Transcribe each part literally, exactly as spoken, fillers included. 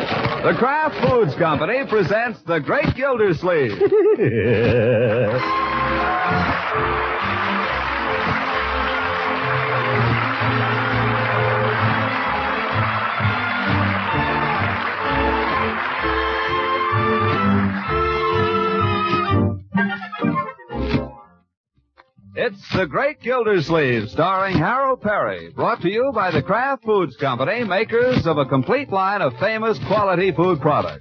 The Kraft Foods Company presents The Great Gildersleeve. It's The Great Gildersleeve, starring Harold Perry, brought to you by the Kraft Foods Company, makers of a complete line of famous quality food products.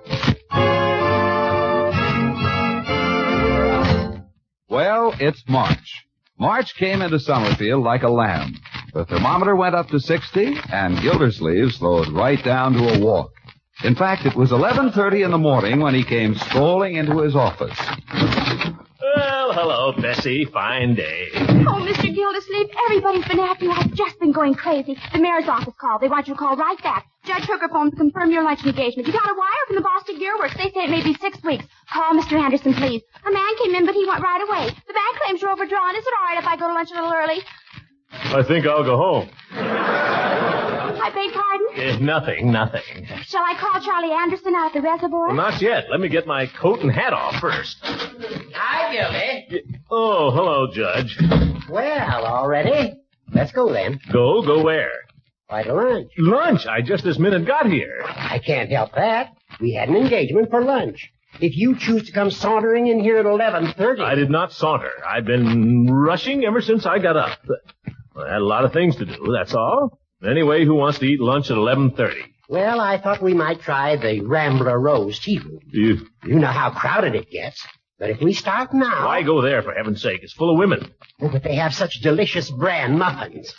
Well, it's March. March came into Summerfield like a lamb. The thermometer went up to sixty, and Gildersleeve slowed right down to a walk. In fact, it was eleven thirty in the morning when he came strolling into his office. Well, hello, Bessie. Fine day. Oh, Mister Gildersleeve, everybody's been after you. I've just been going crazy. The mayor's office called. They want you to call right back. Judge Hooker phoned to confirm your lunch engagement. You got a wire from the Boston Gear Works. They say it may be six weeks. Call Mister Anderson, please. A man came in, but he went right away. The bank claims you're overdrawn. Is it all right if I go to lunch a little early? I think I'll go home. I beg pardon? Uh, nothing, nothing. Shall I call Charlie Anderson out at the reservoir? Well, not yet. Let me get my coat and hat off first. Hi, Gildy. Oh, hello, Judge. Well, all ready? Let's go then. Go? Go where? Why, to lunch. Lunch? I just this minute got here. I can't help that. We had an engagement for lunch. If you choose to come sauntering in here at eleven thirty... I did not saunter. I've been rushing ever since I got up. Well, I had a lot of things to do, that's all. Anyway, who wants to eat lunch at eleven thirty? Well, I thought we might try the Rambler Rose tea room. You... You know how crowded it gets. But if we start now... Why go there, for heaven's sake? It's full of women. Oh, but they have such delicious bran muffins.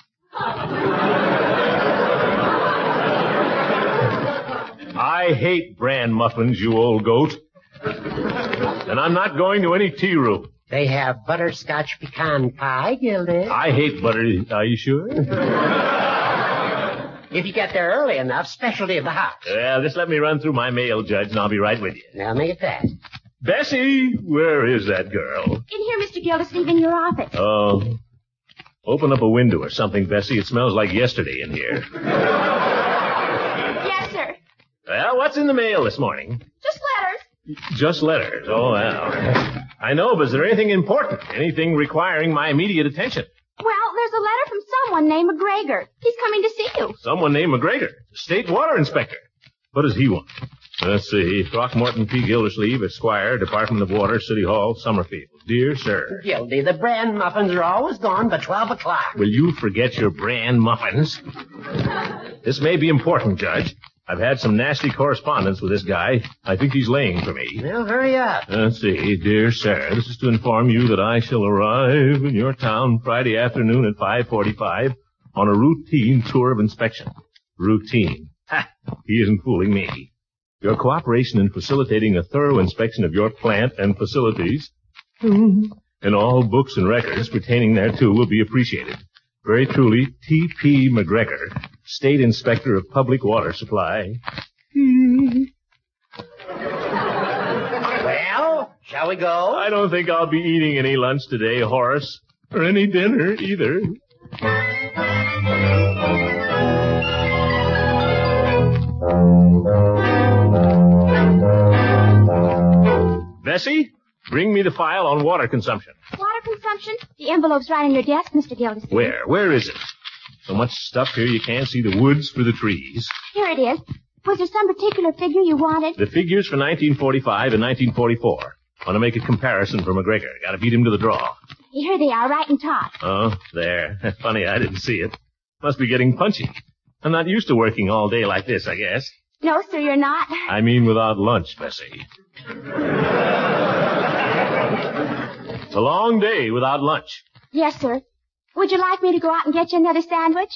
I hate bran muffins, you old goat. And I'm not going to any tea room. They have butterscotch pecan pie, Gildy. I hate butter. Are you sure? If you get there early enough, specialty of the house. Well, just let me run through my mail, Judge, and I'll be right with you. Now, make it fast. Bessie, where is that girl? In here, Mister Gildersleeve, in your office. Oh. Open up a window or something, Bessie. It smells like yesterday in here. Yes, sir. Well, what's in the mail this morning? Just letters. Just letters. Oh, well. I know, but is there anything important? Anything requiring my immediate attention? Well, there's a letter from someone named McGregor. He's coming to see you. Someone named McGregor, state water inspector. What does he want? Let's see. Throckmorton P. Gildersleeve, Esquire, Department of Water, City Hall, Summerfield. Dear sir. Gildy, the bran muffins are always gone by twelve o'clock. Will you forget your bran muffins? This may be important, Judge. I've had some nasty correspondence with this guy. I think he's laying for me. Well, hurry up. Let's see. Dear sir, this is to inform you that I shall arrive in your town Friday afternoon at five forty-five on a routine tour of inspection. Routine. Ha! He isn't fooling me. Your cooperation in facilitating a thorough inspection of your plant and facilities and all books and records pertaining thereto will be appreciated. Very truly, T P. McGregor, State Inspector of Public Water Supply. Well, shall we go? I don't think I'll be eating any lunch today, Horace. Or any dinner, either. Bessie, bring me the file on water consumption. Water consumption? The envelope's right on your desk, Mister Gildersleeve. Where? Where is it? So much stuff here you can't see the woods for the trees. Here it is. Was there some particular figure you wanted? The figures for nineteen forty-five and nineteen forty-four. Want to make a comparison for McGregor. Got to beat him to the draw. Here they are, right in top. Oh, there. Funny I didn't see it. Must be getting punchy. I'm not used to working all day like this, I guess. No, sir, you're not. I mean without lunch, Bessie. It's a long day without lunch. Yes, sir. Would you like me to go out and get you another sandwich?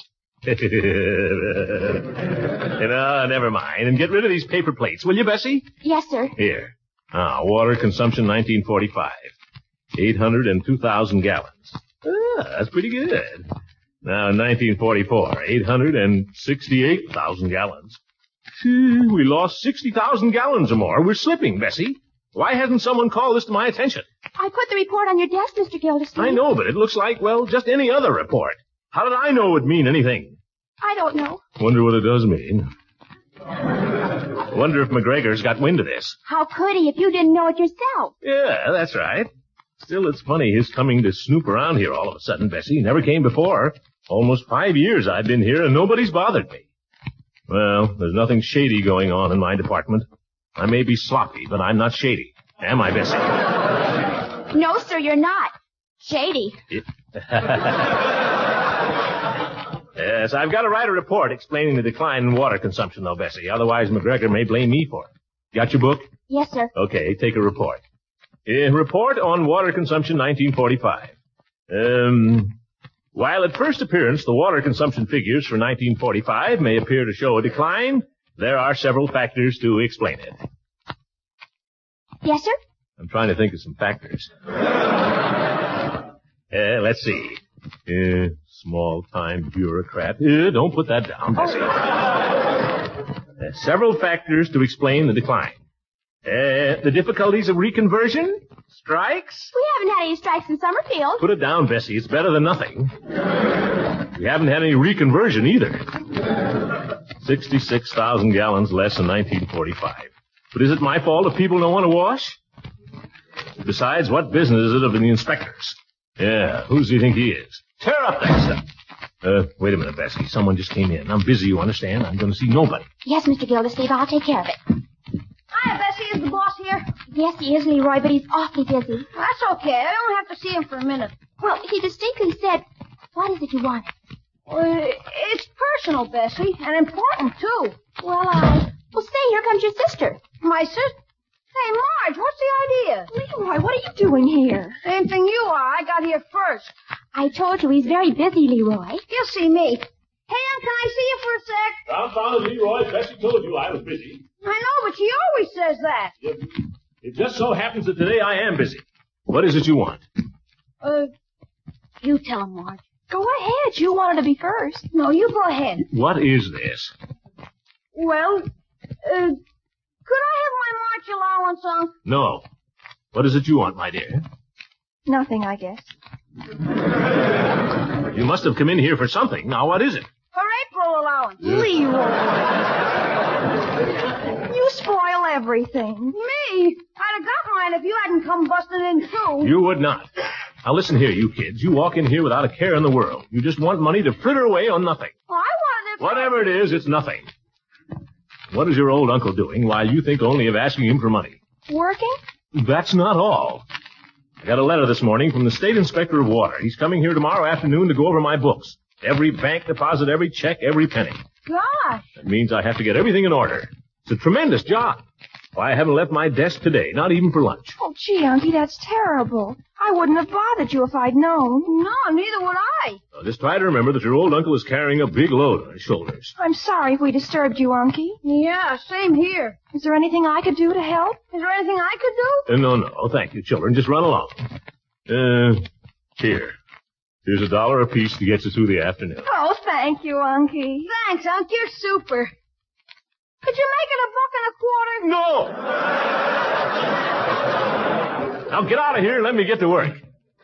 You know, never mind. And get rid of these paper plates, will you, Bessie? Yes, sir. Here. Ah, water consumption nineteen forty-five. eight hundred two thousand gallons. Ah, that's pretty good. Now, nineteen forty-four. eight hundred sixty-eight thousand gallons. Gee, we lost sixty thousand gallons or more. We're slipping, Bessie. Why hasn't someone called this to my attention? I put the report on your desk, Mister Gildersleeve. I know, but it looks like, well, just any other report. How did I know it would mean anything? I don't know. Wonder what it does mean. I wonder if McGregor's got wind of this. How could he if you didn't know it yourself? Yeah, that's right. Still, it's funny his coming to snoop around here all of a sudden, Bessie. Never came before. Almost five years I've been here, and nobody's bothered me. Well, there's nothing shady going on in my department. I may be sloppy, but I'm not shady. Am I, Bessie? No, sir, you're not. Shady. Yes, I've got to write a report explaining the decline in water consumption, though, Bessie. Otherwise, McGregor may blame me for it. Got your book? Yes, sir. Okay, take a report. A report on water consumption nineteen forty-five. Um, while at first appearance the water consumption figures for nineteen forty-five may appear to show a decline, there are several factors to explain it. Yes, sir? I'm trying to think of some factors. uh, let's see. Uh, small-time bureaucrat. Uh, don't put that down, Bessie. Uh, several factors to explain the decline. Uh, the difficulties of reconversion? Strikes? We haven't had any strikes in Summerfield. Put it down, Bessie. It's better than nothing. We haven't had any reconversion either. sixty-six thousand gallons less in nineteen forty-five. But is it my fault if people don't want to wash? Besides, what business is it of the inspectors? Yeah, who does he think he is? Tear up that stuff. Uh, wait a minute, Bessie. Someone just came in. I'm busy, you understand? I'm going to see nobody. Yes, Mister Gildersleeve, I'll take care of it. Hiya, Bessie. Is the boss here? Yes, he is, Leroy, but he's awfully busy. That's okay. I only have to see him for a minute. Well, he distinctly said, what is it you want? Uh, it's personal, Bessie, and important, too. Well, I... Well, say, here comes your sister. My sister? Hey, Marge, what's the idea? Leroy, what are you doing here? Same thing you are. I got here first. I told you he's very busy, Leroy. You'll see me. Hey, Em, can I see you for a sec? Confounded Leroy, Bessie told you I was busy. I know, but she always says that. It, it just so happens that today I am busy. What is it you want? Uh, You tell him, Marge. go ahead. You wanted to be first. No, you go ahead. What is this? Well, uh, could I have my March allowance on? No. What is it you want, my dear? Nothing, I guess. You must have come in here for something. Now, what is it? Her April allowance. Leroy. You spoil everything. Me? I'd have got mine if you hadn't come busting in too. You would not. Now, listen here, you kids. You walk in here without a care in the world. You just want money to fritter away on nothing. Well, I wanted it. Whatever it is, it's nothing. What is your old uncle doing while you think only of asking him for money? Working? That's not all. I got a letter this morning from the State Inspector of Water. He's coming here tomorrow afternoon to go over my books. Every bank deposit, every check, every penny. Gosh. That means I have to get everything in order. It's a tremendous job. Why, I haven't left my desk today, not even for lunch. Oh, gee, Unky, that's terrible. I wouldn't have bothered you if I'd known. No, neither would I. Now, just try to remember that your old uncle is carrying a big load on his shoulders. I'm sorry if we disturbed you, Unky. Yeah, same here. Is there anything I could do to help? Is there anything I could do? Uh, no, no, thank you, children. Just run along. Uh, here. Here's a dollar apiece to get you through the afternoon. Oh, thank you, Unky. Thanks, Unc. You're super. Could you make it a buck and a quarter? No! Now get out of here and let me get to work.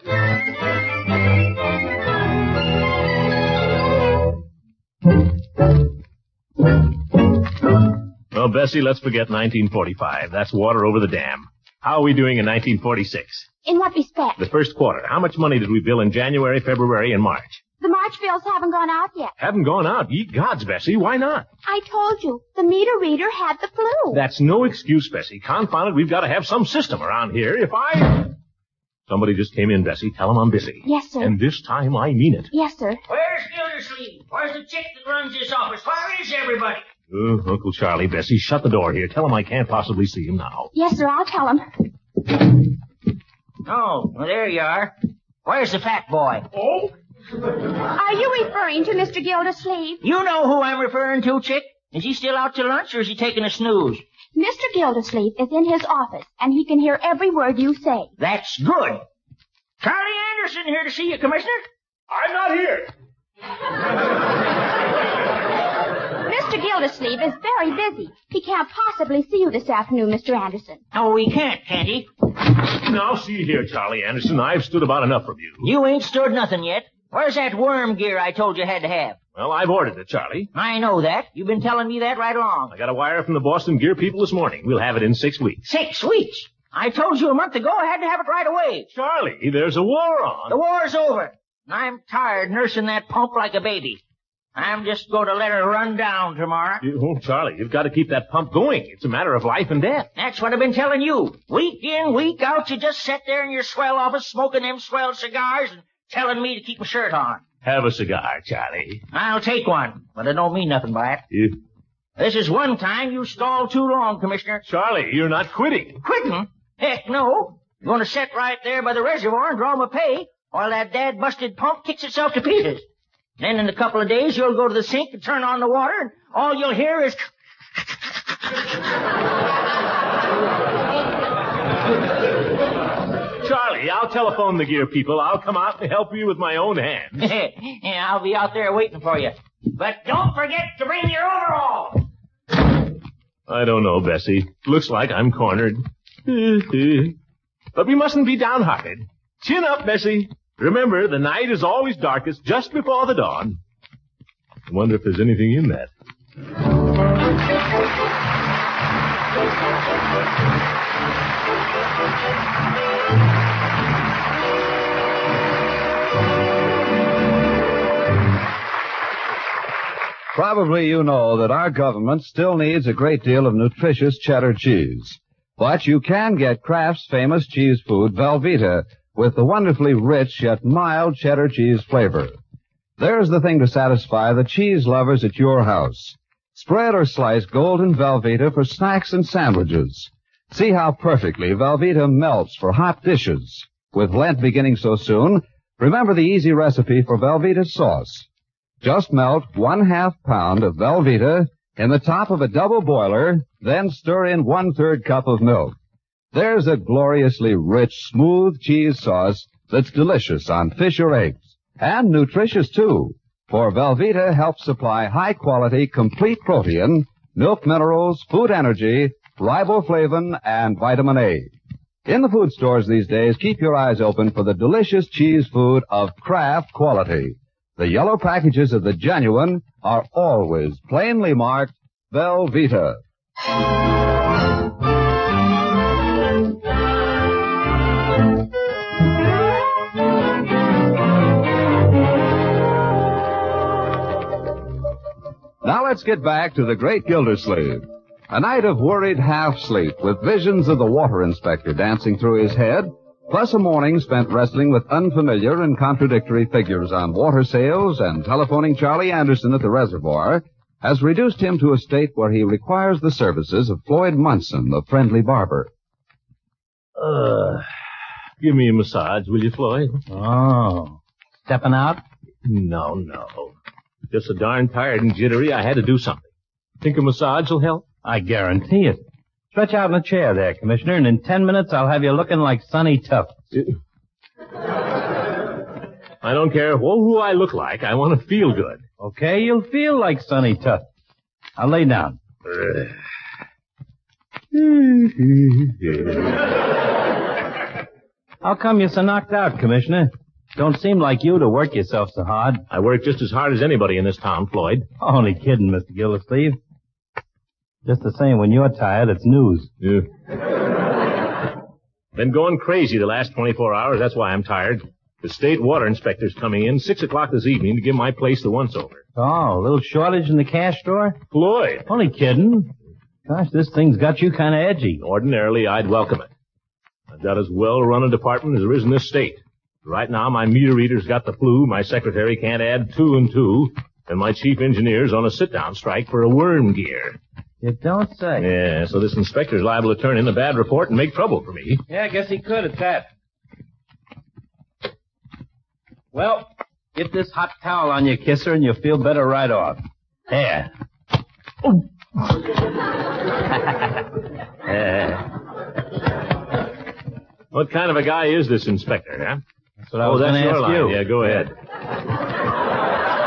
Well, Bessie, let's forget nineteen forty-five. That's water over the dam. How are we doing in nineteen forty-six? In what respect? The first quarter. How much money did we bill in January, February, and March? The March bills haven't gone out yet. Haven't gone out. Ye gods, Bessie. Why not? I told you, the meter reader had the flu. That's no excuse, Bessie. Confound it, we've got to have some system around here. If I... Somebody just came in, Bessie. Tell him I'm busy. Yes, sir. And this time I mean it. Yes, sir. Where's Gildersleeve? Where's the chick that runs this office? Where is everybody? Uh, Uncle Charlie, Bessie, shut the door here. Tell him I can't possibly see him now. Yes, sir, I'll tell him. Oh, well, there you are. Where's the fat boy? Oh? Are you referring to Mister Gildersleeve? You know who I'm referring to, chick? Is he still out to lunch, or is he taking a snooze? Mister Gildersleeve is in his office, and he can hear every word you say. That's good. Charlie Anderson here to see you, Commissioner. I'm not here. Mister Gildersleeve is very busy. He can't possibly see you this afternoon, Mister Anderson. Oh, he can't, can't he? Now, see here, Charlie Anderson. I've stood about enough from you. You ain't stood nothing yet. Where's that worm gear I told you had to have? Well, I've ordered it, Charlie. I know that. You've been telling me that right along. I got a wire from the Boston Gear people this morning. We'll have it in six weeks. Six weeks? I told you a month ago I had to have it right away. Charlie, there's a war on. The war's over. I'm tired nursing that pump like a baby. I'm just going to let her run down tomorrow. You, oh, Charlie, you've got to keep that pump going. It's a matter of life and death. That's what I've been telling you. Week in, week out, you just sit there in your swell office smoking them swell cigars and telling me to keep my shirt on. Have a cigar, Charlie. I'll take one, but I don't mean nothing by it. You... This is one time you stalled too long, Commissioner. Charlie, you're not quitting. Quitting? Heck no. I'm going to sit right there by the reservoir and draw my pay while that dad-busted pump kicks itself to pieces. Then in a couple of days, you'll go to the sink and turn on the water, and all you'll hear is... Charlie, I'll telephone the gear people. I'll come out and help you with my own hands. Yeah, I'll be out there waiting for you. But don't forget to bring your overalls. I don't know, Bessie. Looks like I'm cornered. But we mustn't be downhearted. Chin up, Bessie. Remember, the night is always darkest just before the dawn. I wonder if there's anything in that. Probably you know that our government still needs a great deal of nutritious cheddar cheese. But you can get Kraft's famous cheese food, Velveeta, with the wonderfully rich yet mild cheddar cheese flavor. There's the thing to satisfy the cheese lovers at your house. Spread or slice golden Velveeta for snacks and sandwiches. See how perfectly Velveeta melts for hot dishes. With Lent beginning so soon, remember the easy recipe for Velveeta sauce. Just melt one half pound of Velveeta in the top of a double boiler, then stir in one-third cup of milk. There's a gloriously rich, smooth cheese sauce that's delicious on fish or eggs. And nutritious, too, for Velveeta helps supply high-quality, complete protein, milk minerals, food energy, riboflavin, and vitamin A. In the food stores these days, keep your eyes open for the delicious cheese food of Kraft quality. The yellow packages of the genuine are always plainly marked Velveeta. Now let's get back to the great Gildersleeve. A night of worried half-sleep with visions of the water inspector dancing through his head, plus a morning spent wrestling with unfamiliar and contradictory figures on water sales and telephoning Charlie Anderson at the reservoir, has reduced him to a state where he requires the services of Floyd Munson, the friendly barber. Uh, give me a massage, will you, Floyd? Oh. Stepping out? No, no. Just so darn tired and jittery, I had to do something. Think a massage will help? I guarantee it. Stretch out in a chair there, Commissioner, and in ten minutes I'll have you looking like Sonny Tufts. I don't care who I look like. I want to feel good. Okay, you'll feel like Sonny Tufts. I'll lay down. How come you're so knocked out, Commissioner? Don't seem like you to work yourself so hard. I work just as hard as anybody in this town, Floyd. Only kidding, Mister Gildersleeve. Just the same, when you're tired, it's news. Yeah. Been going crazy the last twenty-four hours. That's why I'm tired. The state water inspector's coming in six o'clock this evening to give my place the once-over. Oh, a little shortage in the cash drawer? Floyd. Only kidding. Gosh, this thing's got you kind of edgy. Ordinarily, I'd welcome it. I've got as well-run a department as there is in this state. Right now, my meter reader's got the flu, my secretary can't add two and two, and my chief engineer's on a sit-down strike for a worm gear. You don't say. Yeah, so this inspector's liable to turn in a bad report and make trouble for me. Yeah, I guess he could at that. Well, get this hot towel on your kisser and you'll feel better right off. There. Oh. uh. What kind of a guy is this inspector, huh? That's what I was oh, going to ask line. you. Yeah, go ahead.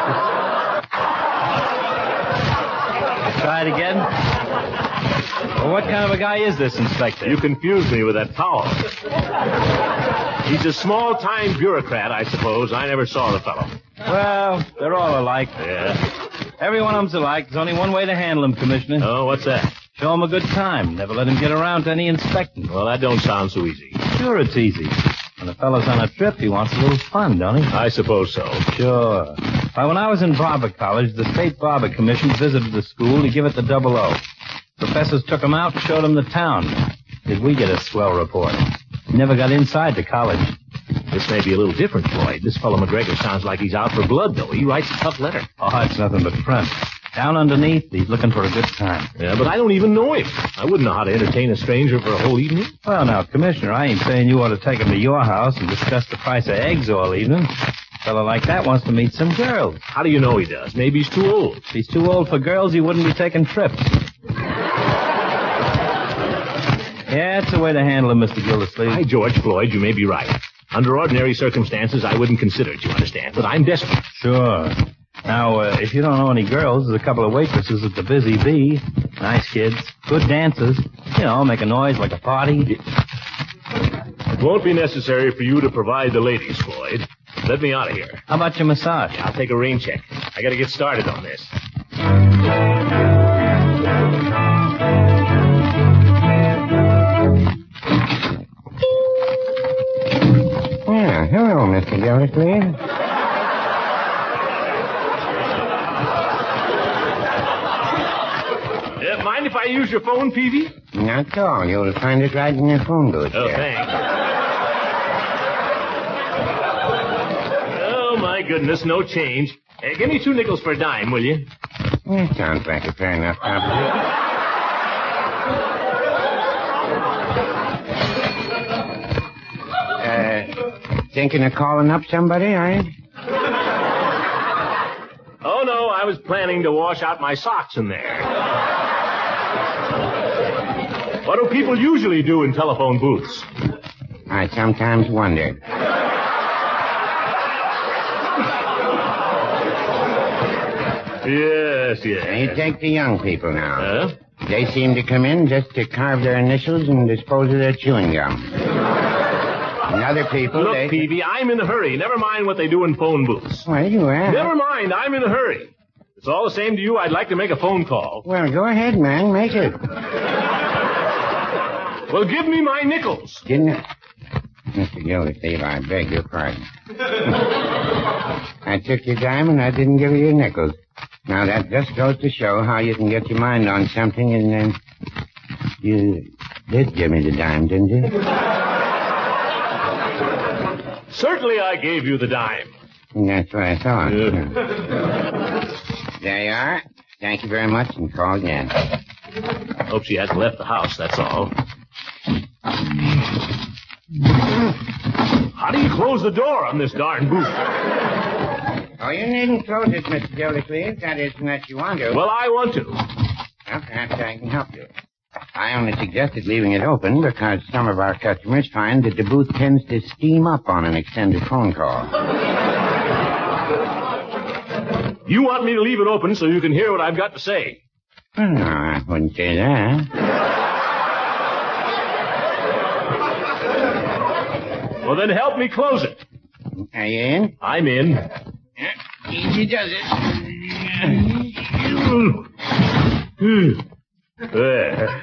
Try it again. what kind of a guy is this inspector? You confused me with that towel. He's a small-time bureaucrat, I suppose. I never saw the fellow. Well, they're all alike. Yeah. Every one of them's alike. There's only one way to handle them, Commissioner. Oh, what's that? Show him a good time. Never let him get around to any inspecting. Well, that don't sound so easy. Sure it's easy. When a fellow's on a trip, he wants a little fun, don't he? I suppose so. Sure. Why, when I was in Barber College, the State Barber Commission visited the school to give it the double O. Professors took them out and showed them the town. Did we get a swell report? Never got inside the college. This may be a little different, Floyd. This fellow McGregor sounds like he's out for blood, though. He writes a tough letter. Oh, it's nothing but front. Down underneath, he's looking for a good time. Yeah, but I don't even know him. I wouldn't know how to entertain a stranger for a whole evening. Well, now, Commissioner, I ain't saying you ought to take him to your house and discuss the price of eggs all evening. A fellow like that wants to meet some girls. How do you know he does? Maybe he's too old. If he's too old for girls, he wouldn't be taking trips. Yeah, it's a way to handle him, Mister Gildersleeve. Hi, George Floyd, you may be right. Under ordinary circumstances, I wouldn't consider it, you understand. But I'm desperate. Sure. Now, uh, if you don't know any girls, there's a couple of waitresses at the Busy Bee. Nice kids. Good dancers. You know, make a noise like a party. It won't be necessary for you to provide the ladies, Floyd. Let me out of here. How about your massage? Yeah, I'll take a rain check. I gotta get started on this. Yeah, hello, Mister Gildersleeve. Uh, mind if I use your phone, Peavy? Not at all. You'll find it right in your phone booth. Oh, there. thanks. Oh, my goodness, no change. Hey, give me two nickels for a dime, will you? That sounds like a fair enough proposition. Uh, thinking of calling up somebody, are you? Oh, no, I was planning to wash out my socks in there. What do people usually do in telephone booths? I sometimes wonder. Yes, You yes. take the young people now. Huh? They seem to come in just to carve their initials and dispose of their chewing gum. And other people, Look, they... Peavy, I'm in a hurry. Never mind what they do in phone booths. Well, you are. Never mind, I'm in a hurry. It's all the same to you. I'd like to make a phone call. Well, go ahead, man. Make it. Well, give me my nickels. Didn't it? Mister Gildersleeve, I beg your pardon. I took your dime and I didn't give you your nickels. Now, that just goes to show how you can get your mind on something and then... You did give me the dime, didn't you? Certainly I gave you the dime. That's what I thought. Yeah. There you are. Thank you very much, and call again. Hope she hasn't left the house, that's all. How do you close the door on this darn booth? Oh, you needn't close it, Mister Gildersleeve. That is, unless you want to. Well, I want to. Well, perhaps I can help you. I only suggested leaving it open because some of our customers find that the booth tends to steam up on an extended phone call. You want me to leave it open so you can hear what I've got to say? Well, no, I wouldn't say that. Well, then help me close it. Are you in? I'm in. Yeah, easy does it. There.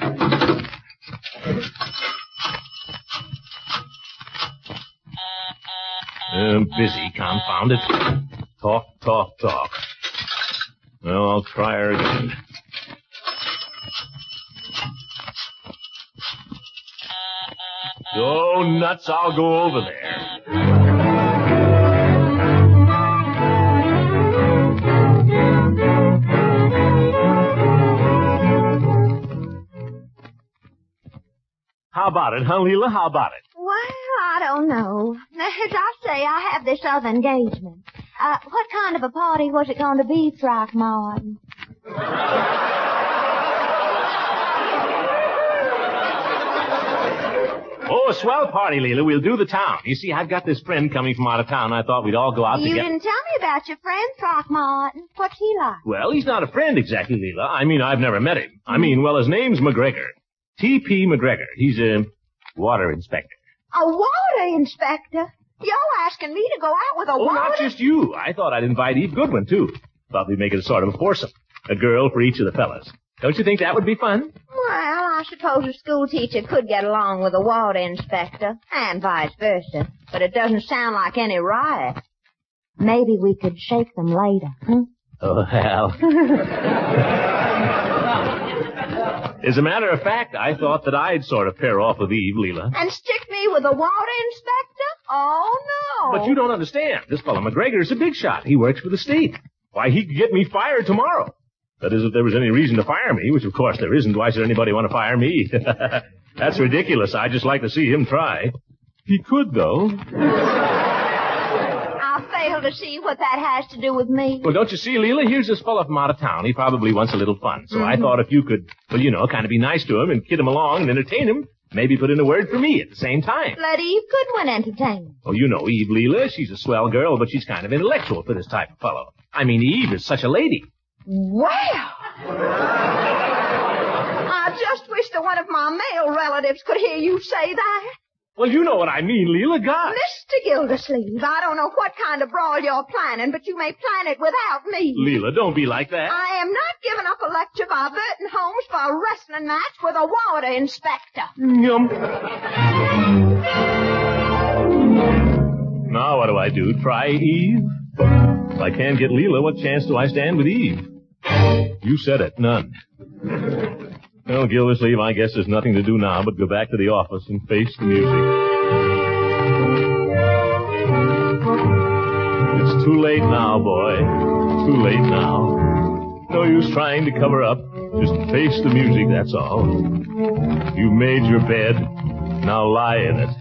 I'm busy, confound it. Talk, talk, talk. Well, I'll try her again. Go nuts, I'll go over there. How about it, huh, Leela? How about it? Well, I don't know. As I say, I have this other engagement. Uh, what kind of a party was it going to be, Throckmorton? Oh, Oh, a swell party, Leela. We'll do the town. You see, I've got this friend coming from out of town. I thought we'd all go out You together. didn't tell me about your friend, Throckmorton. What's he like? Well, he's not a friend exactly, Leela. I mean, I've never met him. I mean, well, his name's McGregor. T P McGregor. He's a water inspector. A water inspector? You're asking me to go out with a Oh, water... not just you. I thought I'd invite Eve Goodwin, too. Thought we'd make it a sort of a foursome. A girl for each of the fellas. Don't you think that would be fun? Well, I suppose a school teacher could get along with a water inspector, and vice versa. But it doesn't sound like any riot. Maybe we could shake them later, huh? Oh, hell. As a matter of fact, I thought that I'd sort of pair off with Eve, Leela. And stick me with a water inspector? Oh, no. But you don't understand. This fellow McGregor is a big shot. He works for the state. Why, he could get me fired tomorrow. That is, if there was any reason to fire me, which of course there isn't. Why should anybody want to fire me? That's ridiculous. I'd just like to see him try. He could, though. I fail to see what that has to do with me. Well, don't you see, Leela? Here's this fellow from out of town. He probably wants a little fun. So mm-hmm. I thought if you could, well, you know, kind of be nice to him and kid him along and entertain him, maybe put in a word for me at the same time. Let Eve Goodwin entertain him. Oh, you know Eve, Leela. She's a swell girl, but she's kind of intellectual for this type of fellow. I mean, Eve is such a lady. Well, I just wish that one of my male relatives could hear you say that. Well, you know what I mean, Leela. God. Mister Gildersleeve, I don't know what kind of brawl you're planning, but you may plan it without me. Leela, don't be like that. I am not giving up a lecture by Burton Holmes for a wrestling match with a water inspector. Yum. Now what do I do? Try Eve? If I can't get Leela, what chance do I stand with Eve? You said it. None. Well, Gildersleeve, I guess there's nothing to do now but go back to the office and face the music. It's too late now, boy. Too late now. No use trying to cover up. Just face the music, that's all. You've made your bed. Now lie in it.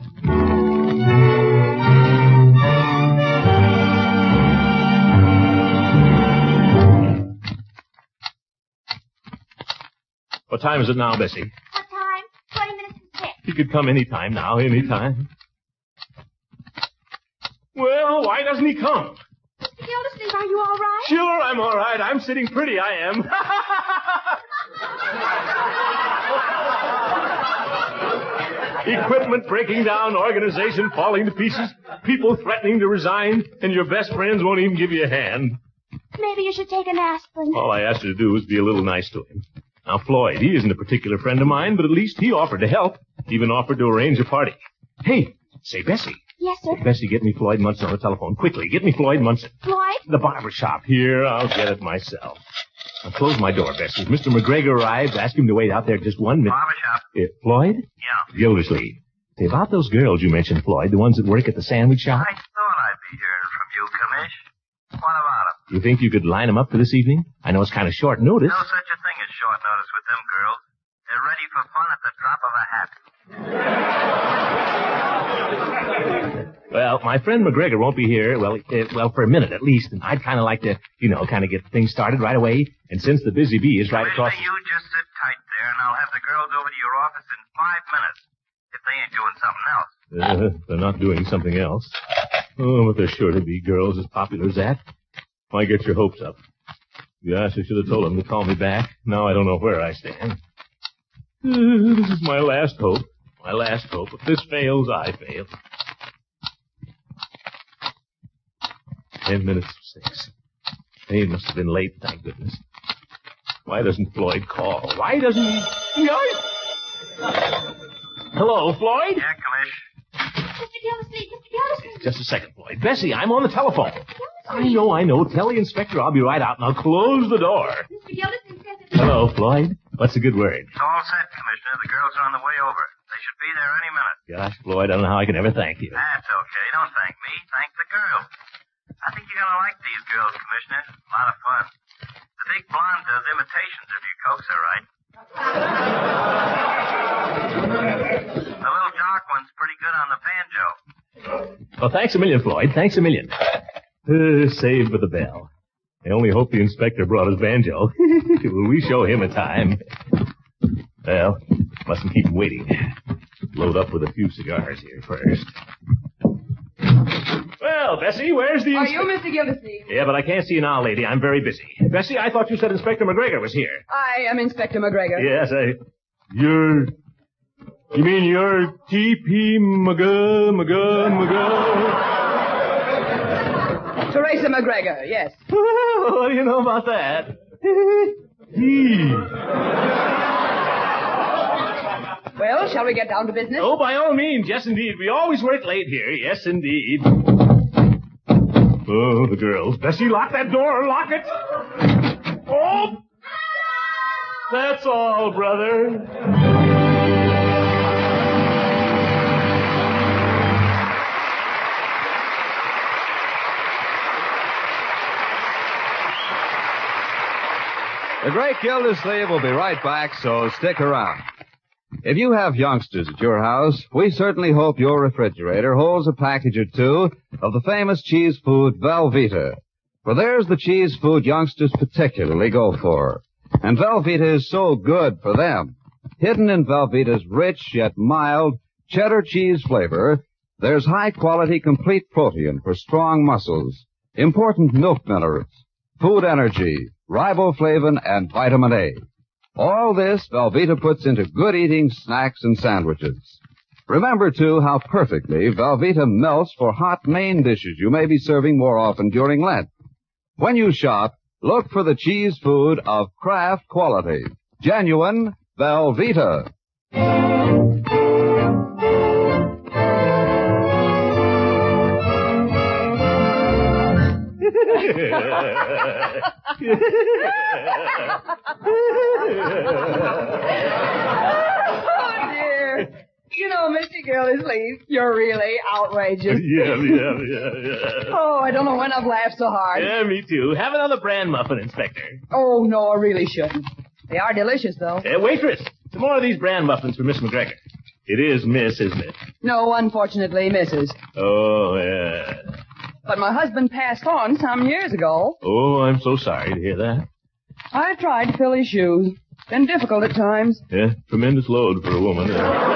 What time is it now, Bessie? What time? Twenty minutes to six. He could come any time now, any time. Well, why doesn't he come? Mister Gildersleeve, are you all right? Sure, I'm all right. I'm sitting pretty, I am. Equipment breaking down, organization falling to pieces, people threatening to resign, and your best friends won't even give you a hand. Maybe you should take an aspirin. All I asked you to do was be a little nice to him. Now, Floyd, he isn't a particular friend of mine, but at least he offered to help. Even offered to arrange a party. Hey, say, Bessie. Yes, sir? Bessie, get me Floyd Munson on the telephone. Quickly, get me Floyd Munson. Floyd? The barber shop. Here, I'll get it myself. Now, close my door, Bessie. If Mister McGregor arrives, ask him to wait out there just one minute. Barber shop. Uh, Floyd? Yeah. Gildersleeve. Say, about those girls you mentioned, Floyd, the ones that work at the sandwich shop. I thought I'd be hearing from you, Commish. What about them? You think you could line them up for this evening? I know it's kind of short notice. No such a thing as short notice with them girls. They're ready for fun at the drop of a hat. Well, my friend McGregor won't be here, well, uh, well, for a minute at least, and I'd kind of like to, you know, kind of get things started right away, and since the Busy Bee is right across... You just sit tight there, and I'll have the girls over to your office in five minutes, if they ain't doing something else. Uh, they're not doing something else. Oh, but there's sure to be girls as popular as that. Why get your hopes up? Gosh, I should have told them to call me back. Now I don't know where I stand. Uh, this is my last hope. My last hope. If this fails, I fail. Ten minutes to six. They must have been late, thank goodness. Why doesn't Floyd call? Why doesn't he... Hello, Floyd? Yeah, Commish. Mister Gildersleeve, Mister Gildersleeve. Just a second, Floyd. Bessie, I'm on the telephone. I know, I know. Tell the inspector I'll be right out. Now close the door. Mister Gildersleeve says it's... Hello, Floyd. What's a good word? It's all set, Commissioner. The girls are on the way over. They should be there any minute. Gosh, Floyd, I don't know how I can ever thank you. That's okay. Don't thank me. Thank the girls. I think you're going to like these girls, Commissioner. A lot of fun. The big blonde does imitations if you coax her right. The little dark one's pretty good on the banjo. Well, thanks a million, Floyd. Thanks a million. Uh, saved for the bell. I only hope the inspector brought his banjo. Will we show him a time? Well, mustn't keep him waiting. Load up with a few cigars here first. Well, Bessie, where's the... Are you Mister Gildersleeve? Yeah, but I can't see you now, lady. I'm very busy. Bessie, I thought you said Inspector McGregor was here. I am Inspector McGregor. Yes, I... You're... You mean you're T P McGuh, McGuh, McGuh? Teresa McGregor, yes. What do you know about that? Well, shall we get down to business? Oh, by all means. Yes, indeed. We always work late here. Yes, indeed. Oh, the girls. Bessie, lock that door. Lock it. Oh! That's all, brother. The Great Gildersleeve will be right back, so stick around. If you have youngsters at your house, we certainly hope your refrigerator holds a package or two of the famous cheese food Velveeta. For there's the cheese food youngsters particularly go for. And Velveeta is so good for them. Hidden in Velveeta's rich yet mild cheddar cheese flavor, there's high-quality complete protein for strong muscles, important milk minerals, food energy, riboflavin, and vitamin A. All this Velveeta puts into good-eating snacks and sandwiches. Remember, too, how perfectly Velveeta melts for hot main dishes you may be serving more often during Lent. When you shop, look for the cheese food of Kraft quality. Genuine Velveeta. Oh, dear. You know, Mister Gildersleeve, you're really outrageous. Yeah, yeah, yeah, yeah. Oh, I don't know when I've laughed so hard. Yeah, me too. Have another bran muffin, Inspector. Oh, no, I really shouldn't. They are delicious, though. Uh, waitress, some more of these bran muffins for Miss McGregor. It is Miss, isn't it? No, unfortunately, Missus Oh, yeah. But my husband passed on some years ago. Oh, I'm so sorry to hear that. I tried to fill his shoes. Been difficult at times. Yeah, tremendous load for a woman.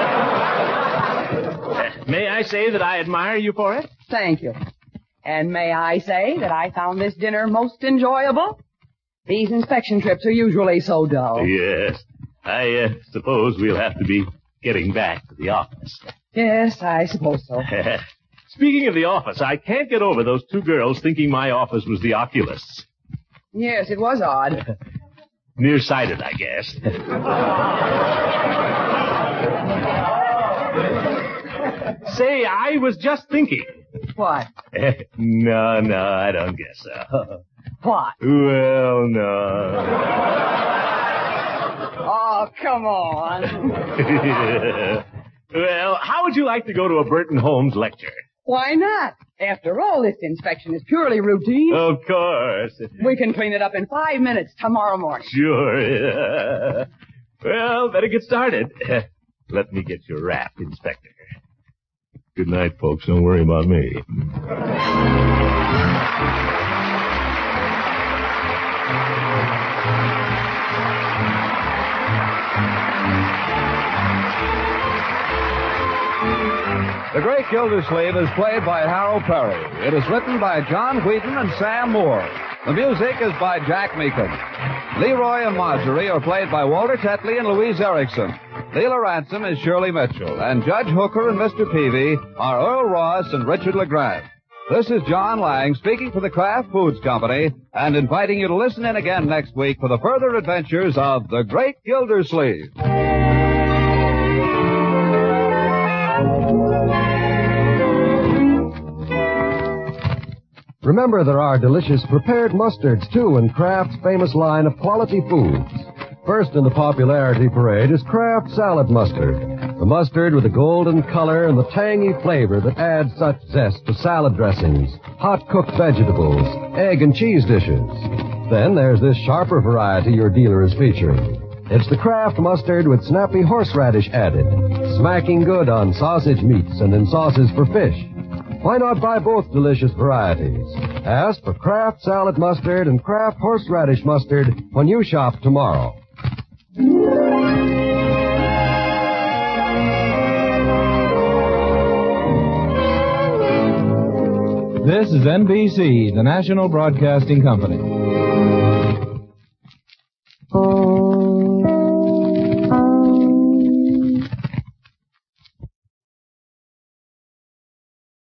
May I say that I admire you for it? Thank you. And may I say that I found this dinner most enjoyable? These inspection trips are usually so dull. Yes. I uh, suppose we'll have to be getting back to the office. Yes, I suppose so. Speaking of the office, I can't get over those two girls thinking my office was the oculists. Yes, it was odd. Nearsighted, I guess. Say, I was just thinking. What? no, no, I don't guess so. What? Well, no. Oh, come on. Well, how would you like to go to a Burton Holmes lecture? Why not? After all, this inspection is purely routine. Of course. We can clean it up in five minutes tomorrow morning. Sure. Yeah. Well, better get started. Let me get your wrap, Inspector. Good night, folks. Don't worry about me. The Great Gildersleeve is played by Harold Perry. It is written by John Wheaton and Sam Moore. The music is by Jack Meakin. Leroy and Marjorie are played by Walter Tetley and Louise Erickson. Leela Ransom is Shirley Mitchell, and Judge Hooker and Mister Peavy are Earl Ross and Richard LeGrand. This is John Lang speaking for the Kraft Foods Company and inviting you to listen in again next week for the further adventures of The Great Gildersleeve. Remember, there are delicious prepared mustards, too, in Kraft's famous line of quality foods. First in the popularity parade is Kraft Salad Mustard, the mustard with the golden color and the tangy flavor that adds such zest to salad dressings, hot-cooked vegetables, egg and cheese dishes. Then there's this sharper variety your dealer is featuring. It's the Kraft Mustard with snappy horseradish added, smacking good on sausage meats and in sauces for fish. Why not buy both delicious varieties? Ask for Kraft Salad Mustard and Kraft Horseradish Mustard when you shop tomorrow. This is N B C, the National Broadcasting Company.